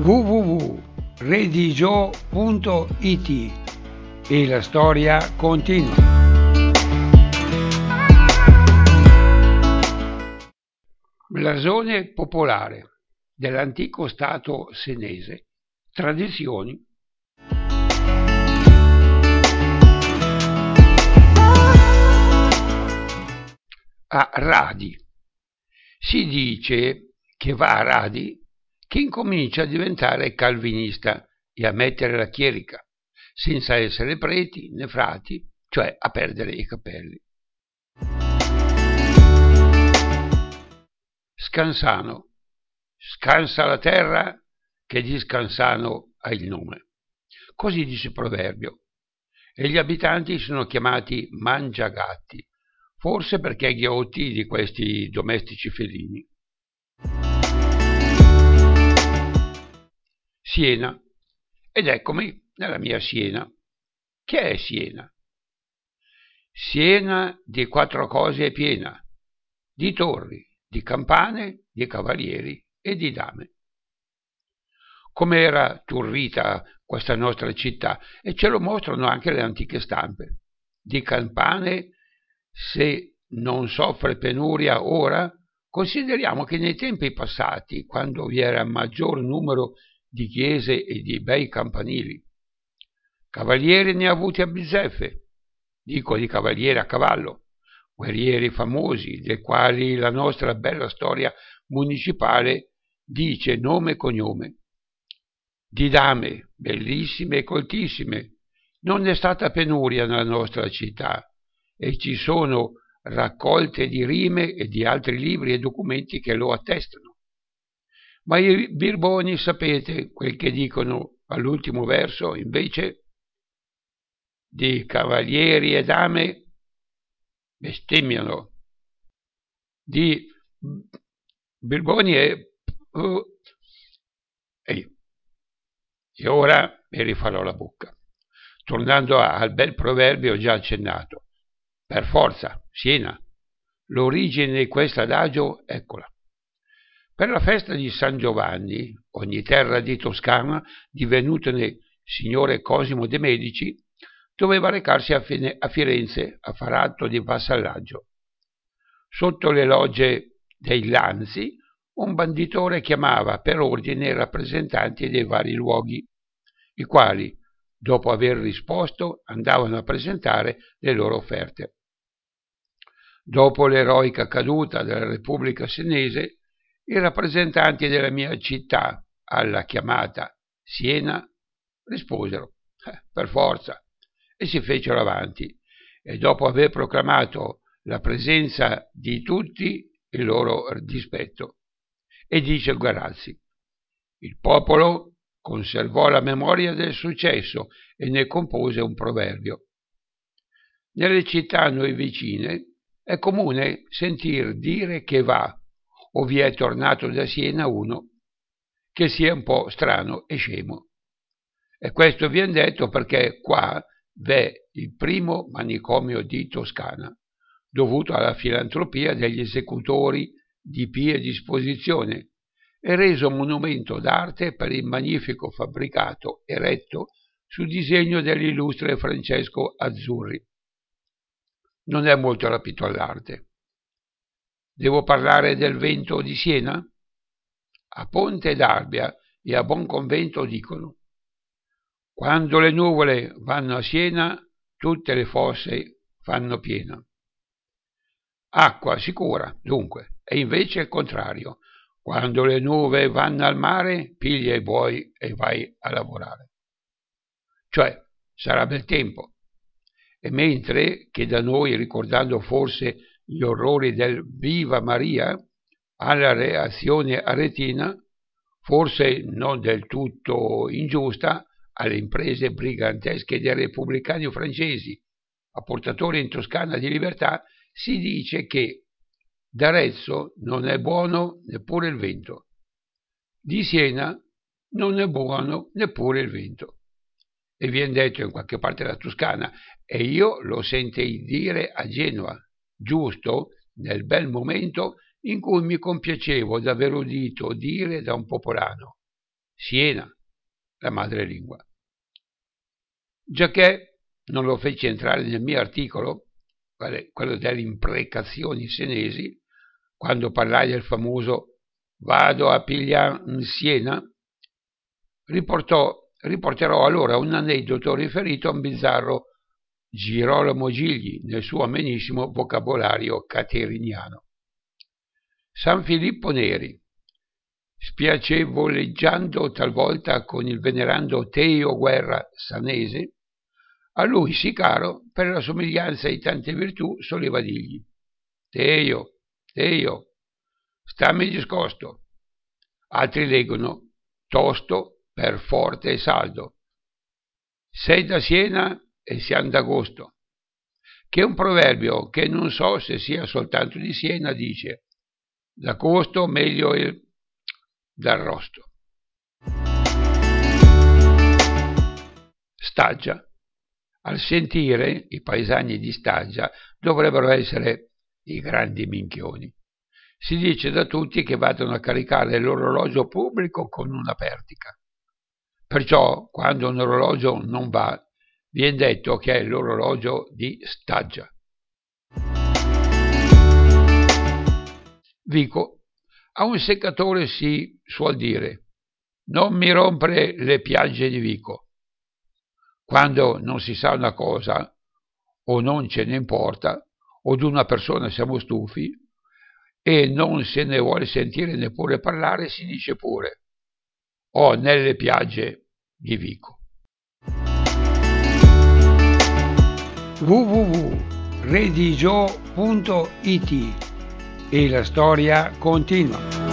www.redigio.it e la storia continua. Blasone popolare dell'antico stato senese. Tradizioni. A radi. Si dice che va a radi chi incomincia a diventare calvinista e a mettere la chierica, senza essere preti né frati, cioè a perdere i capelli. Scansano. Scansa la terra che di Scansano ha il nome. Così dice il proverbio. E gli abitanti sono chiamati mangiagatti, forse perché ghiotti di questi domestici felini. Siena. Ed eccomi nella mia Siena. Che è Siena? Siena di quattro cose è piena, di torri, di campane, di cavalieri e di dame. Com'era turrita questa nostra città, e ce lo mostrano anche le antiche stampe. Di campane, se non soffre penuria ora, consideriamo che nei tempi passati, quando vi era maggior numero di chiese e di bei campanili, cavalieri ne ha avuti a bizzeffe, dico di cavalieri a cavallo, guerrieri famosi, dei quali la nostra bella storia municipale dice nome e cognome. Di dame, bellissime e coltissime, non è stata penuria nella nostra città, e ci sono raccolte di rime e di altri libri e documenti che lo attestano. Ma i birboni sapete quel che dicono all'ultimo verso, invece? Di cavalieri e dame bestemmiano. Di birboni e ora mi rifarò la bocca, tornando al bel proverbio già accennato. Per forza, Siena. L'origine di questo adagio, eccola. Per la festa di San Giovanni, ogni terra di Toscana, divenutene signore Cosimo de' Medici, doveva recarsi a Firenze a far atto di vassallaggio. Sotto le logge dei Lanzi, un banditore chiamava per ordine i rappresentanti dei vari luoghi, i quali, dopo aver risposto, andavano a presentare le loro offerte. Dopo l'eroica caduta della Repubblica Senese, i rappresentanti della mia città alla chiamata Siena risposero per forza e si fecero avanti, e dopo aver proclamato la presenza di tutti il loro dispetto. E dice Guerazzi: il popolo conservò la memoria del successo e ne compose un proverbio. Nelle città a noi vicine è comune sentir dire che va, o vi è tornato da Siena uno, che sia un po' strano e scemo. E questo viene detto perché qua v'è il primo manicomio di Toscana, dovuto alla filantropia degli esecutori di pie disposizione, e reso monumento d'arte per il magnifico fabbricato eretto su disegno dell'illustre Francesco Azzurri. Non è molto rapito all'arte. Devo parlare del vento di Siena? A Ponte d'Arbia e a Buonconvento dicono: quando le nuvole vanno a Siena, tutte le fosse fanno piena. Acqua sicura, dunque, e invece il contrario. Quando le nuvole vanno al mare, piglia i buoi e vai a lavorare. Cioè, sarà bel tempo. E mentre che da noi, ricordando forse gli orrori del Viva Maria, alla reazione aretina, forse non del tutto ingiusta, alle imprese brigantesche dei repubblicani francesi, a portatori in Toscana di libertà, si dice che d'Arezzo non è buono neppure il vento, di Siena non è buono neppure il vento. E viene detto in qualche parte della Toscana, e io lo sentii dire a Genova, giusto nel bel momento in cui mi compiacevo d'aver udito dire da un popolano: Siena, la madrelingua. Giacché non lo feci entrare nel mio articolo, quello delle imprecazioni senesi, quando parlai del famoso «vado a pigliare in Siena», riporterò allora un aneddoto riferito a un bizzarro Girolamo Gigli nel suo amenissimo vocabolario cateriniano. San Filippo Neri, spiacevoleggiando talvolta con il venerando Teo Guerra Sanese, a lui sì caro per la somiglianza di tante virtù soleva dirgli: Teo, stammi discosto. Altri leggono tosto per forte e saldo. Sei da Siena e siamo d'agosto. Che è un proverbio che non so se sia soltanto di Siena, dice: d'agosto meglio il d'arrosto. Staggia. Al sentire, i paesani di Staggia dovrebbero essere i grandi minchioni. Si dice da tutti che vadano a caricare l'orologio pubblico con una pertica. Perciò, quando un orologio non va, viene detto che è l'orologio di Staggia. Vico. A un seccatore si suol dire: non mi rompere le piagge di Vico. Quando non si sa una cosa, o non ce ne importa, o di una persona siamo stufi, e non se ne vuole sentire neppure parlare, si dice pure: ho nelle piagge di Vico. www.redigio.it e la storia continua.